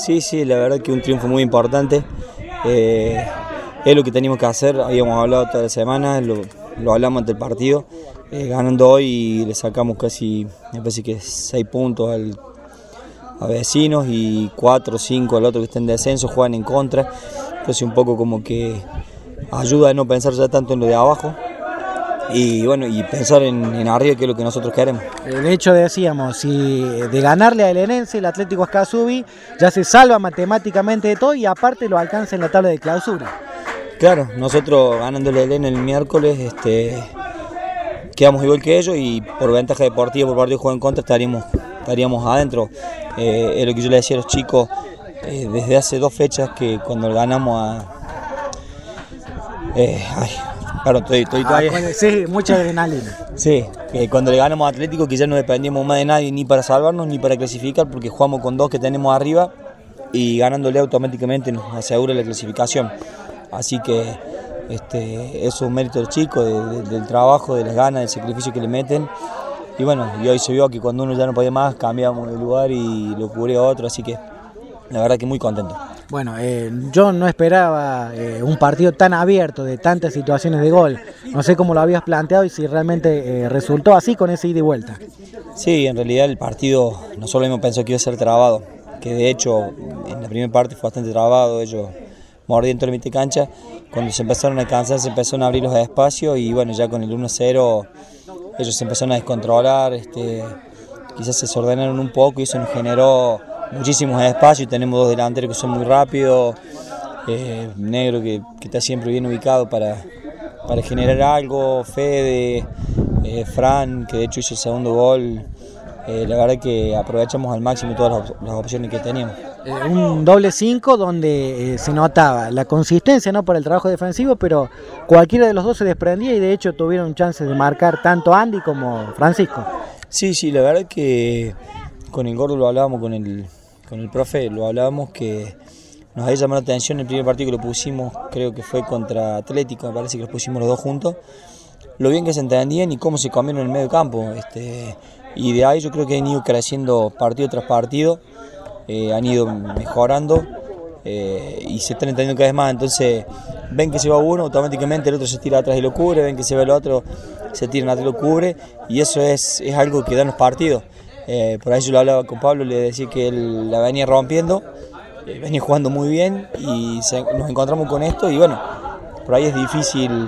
Sí, sí, la verdad que un triunfo muy importante. Es lo que teníamos que hacer, habíamos hablado toda la semana, lo hablamos ante el partido. Ganando hoy le sacamos casi, me parece que 6 puntos a Vecinos y 4 o 5 al otro que está en descenso, juegan en contra. Entonces un poco como que ayuda a no pensar ya tanto en lo de abajo. Y bueno, y pensar en arriba, que es lo que nosotros queremos. De hecho decíamos, si de ganarle a Belenense el Atlético Ascasubi ya se salva matemáticamente de todo y aparte lo alcanza en la tabla de clausura. Claro, nosotros ganándole a Elena el miércoles quedamos igual que ellos y por ventaja deportiva, por partido de juego en contra estaríamos adentro. Es lo que yo le decía a los chicos desde hace 2 fechas, que cuando ganamos estoy todavía. Sí, mucha adrenalina. Sí, cuando le ganamos a Atlético, que ya no dependíamos más de nadie ni para salvarnos ni para clasificar, porque jugamos con 2 que tenemos arriba y ganándole automáticamente nos asegura la clasificación. Así que eso es un mérito del chico, del trabajo, de las ganas, del sacrificio que le meten. Y bueno, y hoy se vio que cuando uno ya no podía más, cambiamos de lugar y lo cubrió otro, así que la verdad que muy contento. Bueno, yo no esperaba un partido tan abierto, de tantas situaciones de gol. No sé cómo lo habías planteado y si realmente resultó así con ese ida y vuelta. Sí, en realidad el partido no solo hemos pensado que iba a ser trabado, que de hecho en la primera parte fue bastante trabado, ellos mordían toda la mitad de cancha. Cuando se empezaron a cansar, se empezaron a abrir los espacios y bueno, ya con el 1-0 ellos se empezaron a descontrolar, quizás se desordenaron un poco y eso nos generó muchísimos espacios. Tenemos 2 delanteros que son muy rápidos, Negro que está siempre bien ubicado para generar algo, Fede, Fran, que de hecho hizo el segundo gol. La verdad que aprovechamos al máximo todas las opciones que teníamos. Un doble 5 donde se notaba la consistencia, ¿no?, para el trabajo defensivo, pero cualquiera de los dos se desprendía y de hecho tuvieron chances de marcar tanto Andy como Francisco. Sí, la verdad que con el Gordo lo hablábamos, con el profe lo hablábamos, que nos había llamado la atención el primer partido que lo pusimos, creo que fue contra Atlético, me parece que los pusimos los 2 juntos, lo bien que se entendían y cómo se comieron en el medio campo. Y de ahí yo creo que han ido creciendo partido tras partido, han ido mejorando y se están entendiendo cada vez más. Entonces ven que se va uno, automáticamente el otro se tira atrás y lo cubre, ven que se va el otro, se tira atrás y lo cubre, y eso es algo que dan los partidos. Por ahí yo lo hablaba con Pablo, le decía que él la venía rompiendo, venía jugando muy bien y nos encontramos con esto y bueno, por ahí es difícil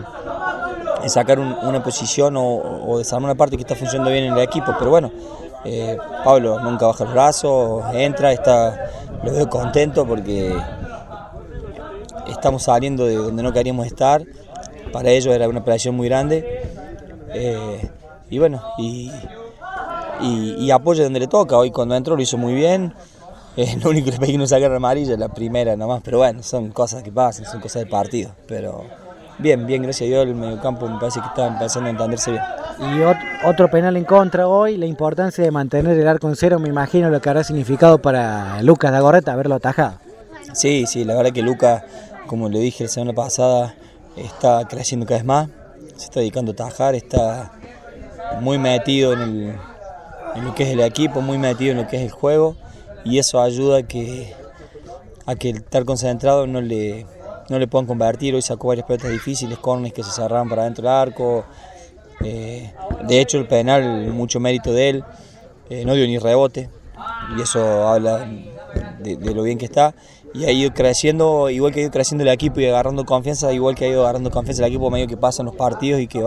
sacar una posición o desarmar una parte que está funcionando bien en el equipo, pero bueno, Pablo nunca baja el brazo, entra, lo veo contento porque estamos saliendo de donde no queríamos estar. Para ellos era una operación muy grande y bueno, y apoya donde le toca. Hoy cuando entró lo hizo muy bien. Lo único que le pedí que no sacara amarilla, la primera nomás, pero bueno, son cosas que pasan, son cosas del partido, pero bien, gracias a Dios el mediocampo me parece que está empezando a entenderse bien. Y otro penal en contra hoy, la importancia de mantener el arco en cero, me imagino lo que habrá significado para Lucas Dagorreta haberlo atajado. Sí, la verdad que Lucas, como le dije la semana pasada, está creciendo cada vez más, se está dedicando a atajar, está muy metido en lo que es el equipo, muy metido en lo que es el juego, y eso ayuda a que estar concentrado no le puedan convertir. Hoy sacó varias pelotas difíciles, corners que se cerraron para adentro del arco. De hecho el penal, mucho mérito de él, no dio ni rebote y eso habla de lo bien que está, y ha ido creciendo, igual que ha ido creciendo el equipo y agarrando confianza, igual que ha ido agarrando confianza el equipo a medida que pasan los partidos y que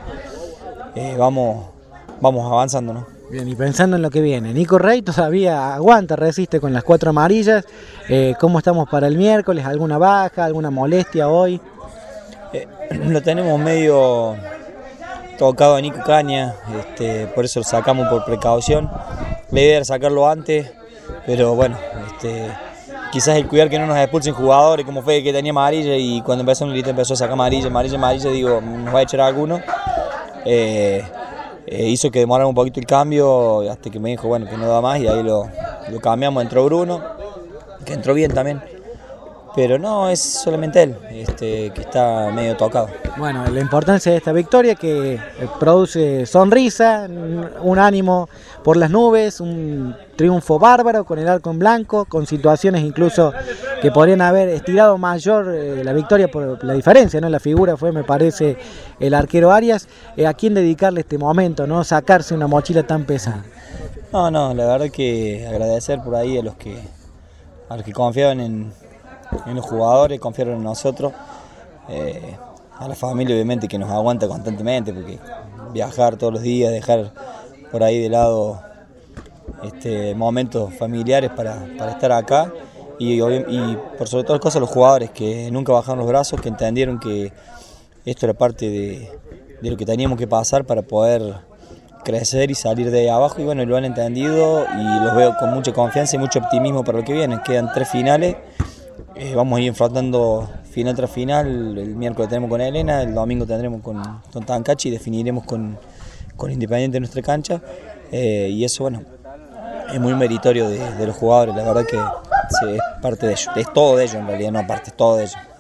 vamos avanzando, ¿no? Bien, y pensando en lo que viene, Nico Rey todavía aguanta, resiste con las 4 amarillas. ¿Cómo estamos para el miércoles? ¿Alguna baja, alguna molestia hoy? Lo tenemos medio tocado a Nico Caña, por eso lo sacamos por precaución. La idea era sacarlo antes, pero bueno, quizás el cuidar que no nos expulsen jugadores, como fue que tenía amarilla y cuando empezó a sacar amarilla, digo, nos va a echar alguno. Hizo que demorara un poquito el cambio hasta que me dijo bueno que no da más y ahí lo cambiamos, entró Bruno, que entró bien también, pero no, es solamente él, que está medio tocado. Bueno, la importancia de esta victoria que produce sonrisa, un ánimo por las nubes, un triunfo bárbaro con el arco en blanco, con situaciones incluso que podrían haber estirado mayor la victoria por la diferencia, ¿no? La figura fue, me parece, el arquero Arias. ¿A quién dedicarle este momento, no sacarse una mochila tan pesada? No, la verdad que agradecer por ahí a los que confiaban en los jugadores, confiaron en nosotros, a la familia obviamente que nos aguanta constantemente, porque viajar todos los días, dejar por ahí de lado momentos familiares para estar acá, y por sobre todas las cosas los jugadores que nunca bajaron los brazos, que entendieron que esto era parte de lo que teníamos que pasar para poder crecer y salir de ahí abajo, y bueno, lo han entendido y los veo con mucha confianza y mucho optimismo para lo que viene. Quedan 3 finales, vamos a ir enfrentando final tras final. El miércoles tenemos con Elena, el domingo tendremos con Tancachi y definiremos con Independiente en nuestra cancha, y eso, bueno, es muy meritorio de los jugadores. La verdad que es parte de ellos, es todo de ellos en realidad, no aparte, es todo de ellos.